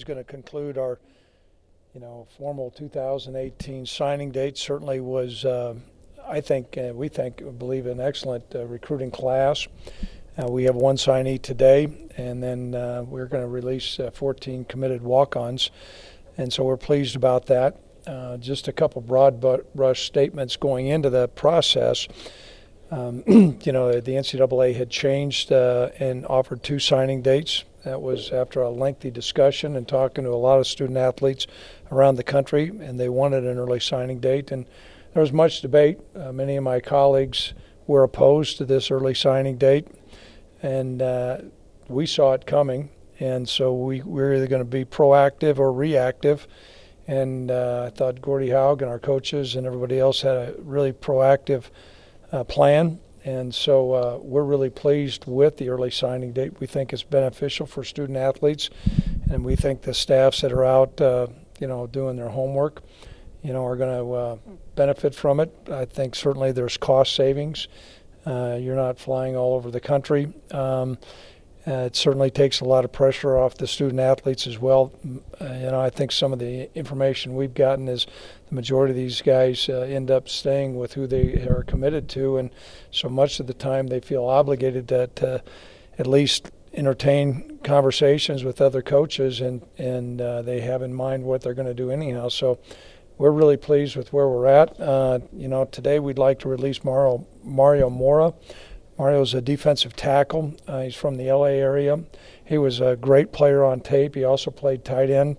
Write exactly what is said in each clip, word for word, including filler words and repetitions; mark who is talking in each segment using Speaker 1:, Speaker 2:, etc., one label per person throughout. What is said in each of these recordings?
Speaker 1: going to conclude our, you know, formal two thousand eighteen signing date. Certainly was, uh, I think, uh, we think, believe, an excellent uh, recruiting class. Uh, we have one signee today, and then uh, we're going to release uh, fourteen committed walk-ons, and so we're pleased about that. Uh, just a couple broad brush statements going into the process. Um, you know, the N C double A had changed uh, and offered two signing dates. That was after a lengthy discussion and talking to a lot of student athletes around the country, and they wanted an early signing date. And there was much debate. Uh, many of my colleagues were opposed to this early signing date, and uh, we saw it coming. And so we, we're either going to be proactive or reactive. And uh, I thought Gordy Haug and our coaches and everybody else had a really proactive uh, plan. And so uh, we're really pleased with the early signing date. We think it's beneficial for student athletes, and we think the staffs that are out, uh, you know, doing their homework, you know, are going to uh, benefit from it. I think certainly there's cost savings. Uh, you're not flying all over the country. Um, Uh, it certainly takes a lot of pressure off the student athletes as well. Uh, you know, I think some of the information we've gotten is the majority of these guys uh, end up staying with who they are committed to, and so much of the time they feel obligated to, to at least entertain conversations with other coaches, and, and uh, they have in mind what they're going to do anyhow. So we're really pleased with where we're at. Uh, you know, today we'd like to release Mario, Mario Mora. Mario's a defensive tackle. Uh, he's from the L A area. He was a great player on tape. He also played tight end.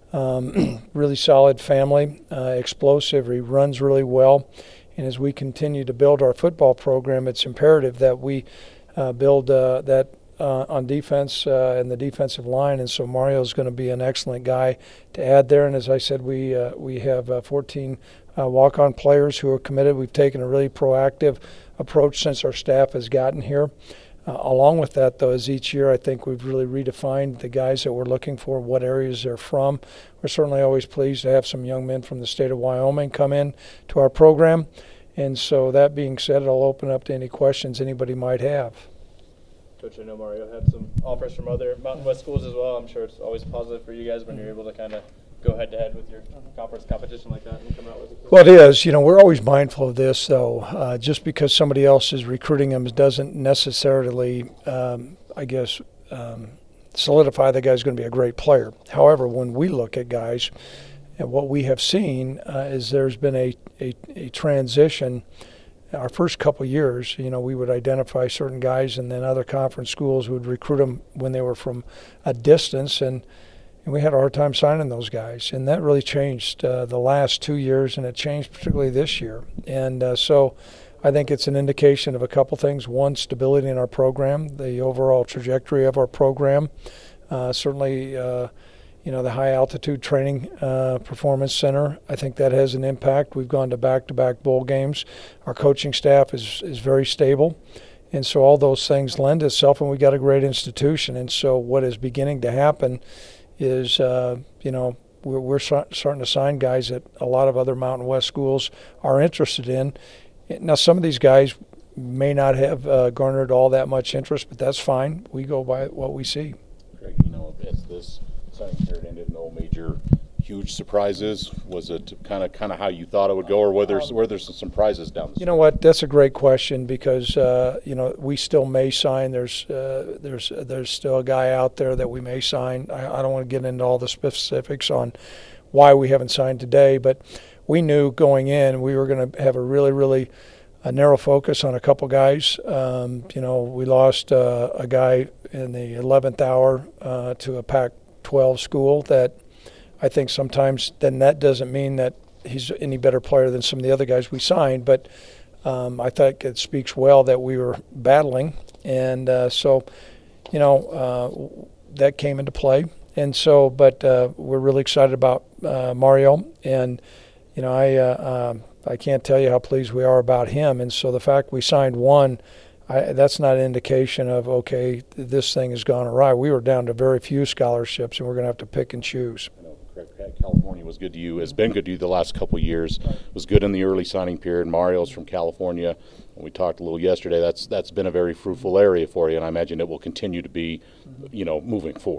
Speaker 1: Um, really solid family, uh, explosive. He runs really well. And as we continue to build our football program, it's imperative that we uh, build uh, that uh, on defense uh, and the defensive line. And so Mario's going to be an excellent guy to add there. And as I said, we uh, we have uh, fourteen uh, walk-on players who are committed. We've taken a really proactive approach since our staff has gotten here. Uh, along with that, though, as each year I think we've really redefined the guys that we're looking for, what areas they're from. We're certainly always pleased to have some young men from the state of Wyoming come in to our program. And so that being said, I'll open up to any questions anybody might have.
Speaker 2: Coach, I know Mario had some offers from other Mountain West schools as well. I'm sure it's always positive for you guys when you're able to kind of go head-to-head with your conference competition like that and come out with it.
Speaker 1: Well, it is. You know, we're always mindful of this, though. Uh, just because somebody else is recruiting them doesn't necessarily, um, I guess, um, solidify the guy's going to be a great player. However, when we look at guys, and what we have seen uh, is there's been a, a, a transition. Our first couple of years, you know, we would identify certain guys, and then other conference schools would recruit them when they were from a distance, and And we had a hard time signing those guys, and that really changed uh, the last two years, and it changed particularly this year. And uh, so I think it's an indication of a couple things. One, stability in our program, the overall trajectory of our program. Uh, certainly, uh, you know, the high-altitude training uh, performance center, I think that has an impact. We've gone to back-to-back bowl games. Our coaching staff is, is very stable. And so all those things lend itself, and we got a great institution. And so what is beginning to happen is, uh, you know, we're, we're starting to sign guys that a lot of other Mountain West schools are interested in. Now, some of these guys may not have uh, garnered all that much interest, but that's fine. We go by what we see.
Speaker 3: Greg, you know, as this signing period ended, no major huge surprises? Was it kind of kind of how you thought it would go, or were there, were there some surprises down the street?
Speaker 1: You know what? That's a great question because uh, you know we still may sign. There's uh, there's there's still a guy out there that we may sign. I, I don't want to get into all the specifics on why we haven't signed today, but we knew going in we were going to have a really really a narrow focus on a couple guys. Um, you know, we lost uh, a guy in the eleventh hour uh, to a Pac twelve school that. I think sometimes then that doesn't mean that he's any better player than some of the other guys we signed, but um, I think it speaks well that we were battling. And uh, so, you know, uh, that came into play. And so, but uh, we're really excited about uh, Mario. And, you know, I, uh, uh, I can't tell you how pleased we are about him. And so the fact we signed one, I, that's not an indication of, okay, this thing has gone awry. We were down to very few scholarships, and we're going to have to pick and choose.
Speaker 3: California was good to you, has been good to you the last couple of years. Was good in the early signing period. Mario's from California. When we talked a little yesterday, that's that's been a very fruitful area for you, and I imagine it will continue to be, you know, moving forward.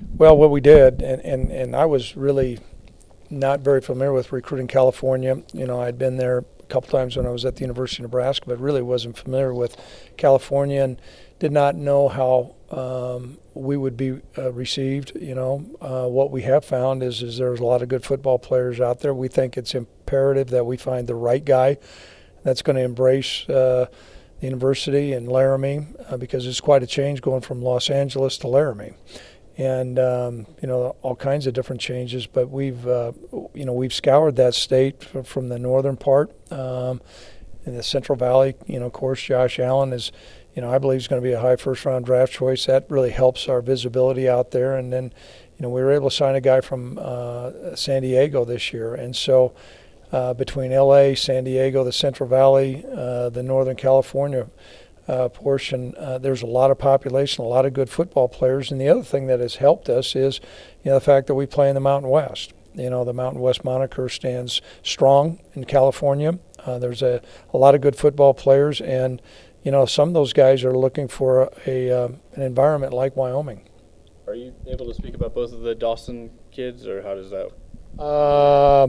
Speaker 1: Well, what we did, and, and, and I was really not very familiar with Recruiting California. You know, I'd been there a couple times when I was at the University of Nebraska, but really wasn't familiar with California and did not know how um, we would be uh, received. You know, uh, what we have found is, is there's a lot of good football players out there. We think it's imperative that we find the right guy that's going to embrace uh, the university in Laramie uh, because it's quite a change going from Los Angeles to Laramie. And, um, you know, all kinds of different changes. But we've, uh, you know, we've scoured that state from the northern part. Um, in the Central Valley, you know, of course, Josh Allen is, you know, I believe is going to be a high first-round draft choice. That really helps our visibility out there. And then, you know, we were able to sign a guy from uh, San Diego this year. And so uh, between L A, San Diego, the Central Valley, uh, the Northern California Uh, portion, uh, there's a lot of population, a lot of good football players. And the other thing that has helped us is, you know, the fact that we play in the Mountain West. You know, the Mountain West moniker stands strong in California. Uh, there's a, a lot of good football players, and, you know, some of those guys are looking for a, a uh, an environment like Wyoming.
Speaker 2: Are you able to speak about both of the Dawson kids, or how does that?
Speaker 1: Uh,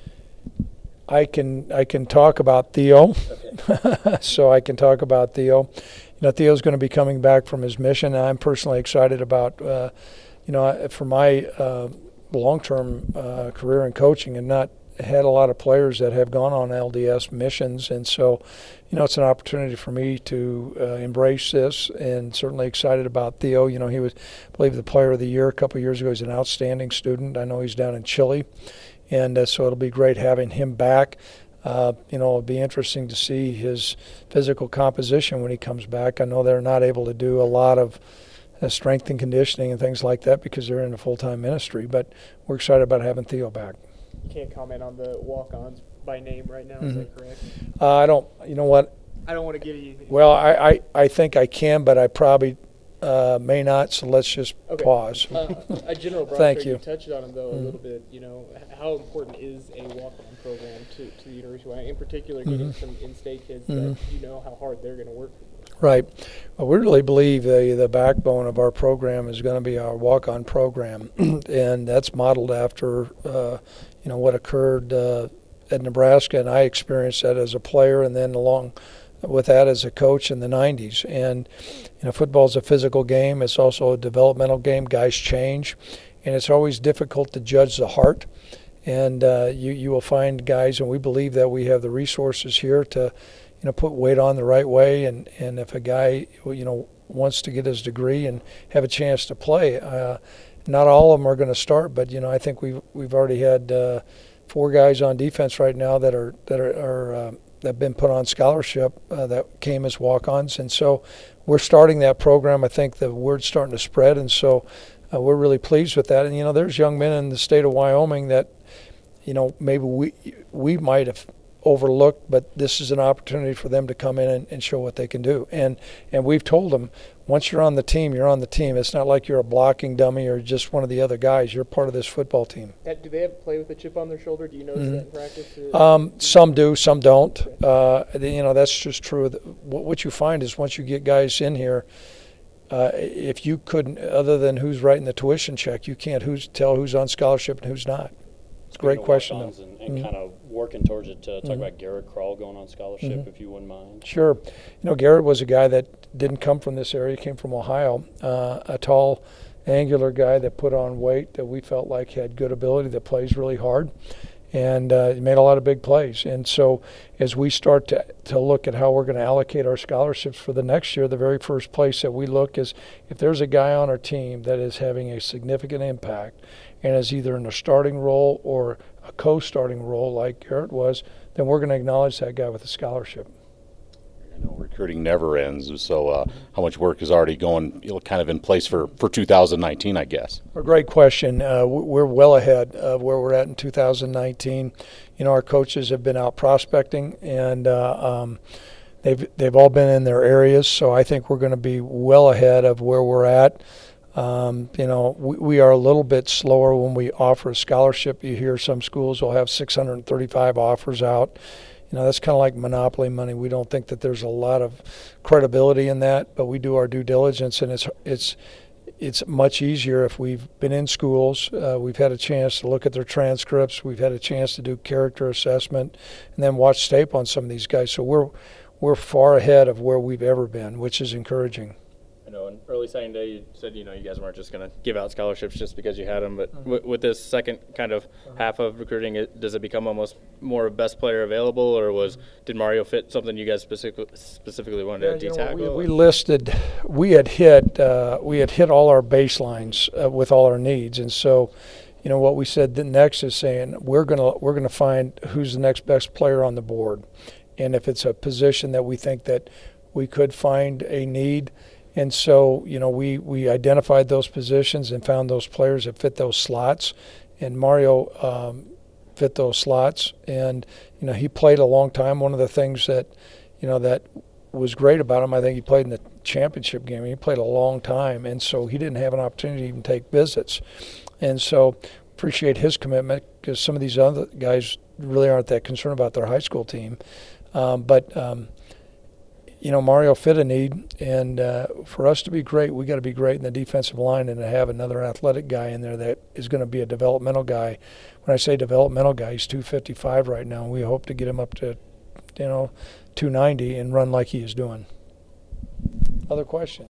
Speaker 1: I can I can talk about Theo, okay. So I can talk about Theo. You know, Theo's going to be coming back from his mission. And I'm personally excited about, uh, you know, for my uh, long-term uh, career in coaching, and not had a lot of players that have gone on L D S missions, and so, you know, it's an opportunity for me to uh, embrace this, and certainly excited about Theo. You know, he was, I believe, the Player of the Year a couple of years ago. He's an outstanding student. I know he's down in Chile. And uh, so it'll be great having him back. Uh, you know, it'll be interesting to see his physical composition when he comes back. I know they're not able to do a lot of uh, strength and conditioning and things like that because they're in a full-time ministry. But we're excited about having Theo back.
Speaker 4: You can't comment on the walk-ons by name right now, mm-hmm. Is that correct?
Speaker 1: Uh, I don't, you know what?
Speaker 4: I don't want to give you.
Speaker 1: Well, I, I, I think I can, but I probably Uh, may not, so let's just
Speaker 4: okay.
Speaker 1: pause.
Speaker 4: Uh, a general broad
Speaker 1: Thank
Speaker 4: you.
Speaker 1: you.
Speaker 4: You touched on it, though,
Speaker 1: mm-hmm.
Speaker 4: a little bit. You know, how important is a walk-on program to, to the University of Wyoming, in particular, getting mm-hmm. some in-state kids mm-hmm. that you know how hard they're going to work for you?
Speaker 1: Right. Well, we really believe the, the backbone of our program is going to be our walk-on program, and that's modeled after, uh, you know, what occurred uh, at Nebraska, and I experienced that as a player, and then along with that as a coach in the nineties. And, you know, football is a physical game. It's also a developmental game. Guys change, and it's always difficult to judge the heart. And uh, you, you will find guys, and we believe that we have the resources here to, you know, put weight on the right way. And, and if a guy, you know, wants to get his degree and have a chance to play, uh, not all of them are going to start, but, you know, I think we've, we've already had uh, four guys on defense right now that are, that are, are uh, that have been put on scholarship uh, that came as walk-ons. And so we're starting that program. I think the word's starting to spread, and so uh, we're really pleased with that. And, you know, there's young men in the state of Wyoming that, you know, maybe we we might have overlooked, but this is an opportunity for them to come in and, and show what they can do. And and we've told them, once you're on the team, you're on the team. It's not like you're a blocking dummy or just one of the other guys. You're part of this football team.
Speaker 4: Do they have play with a chip on their shoulder? Do you notice mm-hmm. that in practice?
Speaker 1: Um, some do, some don't. Uh, you know, that's just true. What you find is once you get guys in here, uh, if you couldn't, other than who's writing the tuition check, you can't who's tell who's on scholarship and who's not. It's a great question.
Speaker 5: And, and
Speaker 1: mm-hmm.
Speaker 5: kind of working towards it to talk
Speaker 1: mm-hmm.
Speaker 5: about Garrett Krall going on scholarship,
Speaker 1: mm-hmm.
Speaker 5: if you wouldn't mind.
Speaker 1: Sure. You know, Garrett was a guy that didn't come from this area. He came from Ohio, uh, a tall, angular guy that put on weight that we felt like had good ability, that plays really hard, and uh, he made a lot of big plays. And so as we start to, to look at how we're going to allocate our scholarships for the next year, the very first place that we look is if there's a guy on our team that is having a significant impact and is either in a starting role or a co-starting role like Garrett was, then we're going to acknowledge that guy with a scholarship.
Speaker 3: I know recruiting never ends, so uh, how much work is already going, you know, kind of in place for, for two thousand nineteen, I guess?
Speaker 1: A great question. Uh, we're well ahead of where we're at in two thousand nineteen. You know, our coaches have been out prospecting, and uh, um, they've they've all been in their areas, so I think we're going to be well ahead of where we're at. Um, you know, we, we are a little bit slower when we offer a scholarship. You hear some schools will have six hundred thirty-five offers out. You know, that's kind of like monopoly money. We don't think that there's a lot of credibility in that, but we do our due diligence, and it's it's it's much easier if we've been in schools, uh, we've had a chance to look at their transcripts, we've had a chance to do character assessment, and then watch tape on some of these guys. So we're we're far ahead of where we've ever been, which is encouraging.
Speaker 2: I know in early signing day you said, you know, you guys weren't just going to give out scholarships just because you had them, but mm-hmm. w- with this second kind of mm-hmm. half of recruiting, it, does it become almost more best player available, or was did Mario fit something you guys specific, specifically wanted
Speaker 1: yeah,
Speaker 2: to
Speaker 1: you
Speaker 2: D-tackle?
Speaker 1: know, we, we listed, we had hit, uh, we had hit all our baselines uh, with all our needs, and so, you know, what we said next is saying we're gonna we're gonna find who's the next best player on the board, and if it's a position that we think that we could find a need. And so, you know, we, we identified those positions and found those players that fit those slots. And Mario um, fit those slots. And, you know, he played a long time. One of the things that, you know, that was great about him, I think he played in the championship game. He played a long time. And so he didn't have an opportunity to even take visits. And so appreciate his commitment, because some of these other guys really aren't that concerned about their high school team. Um, but, um, you know, Mario fit a need, and uh, for us to be great, we got to be great in the defensive line, and to have another athletic guy in there that is going to be a developmental guy. When I say developmental guy, he's two fifty-five right now. We hope to get him up to, you know, two ninety and run like he is doing. Other question?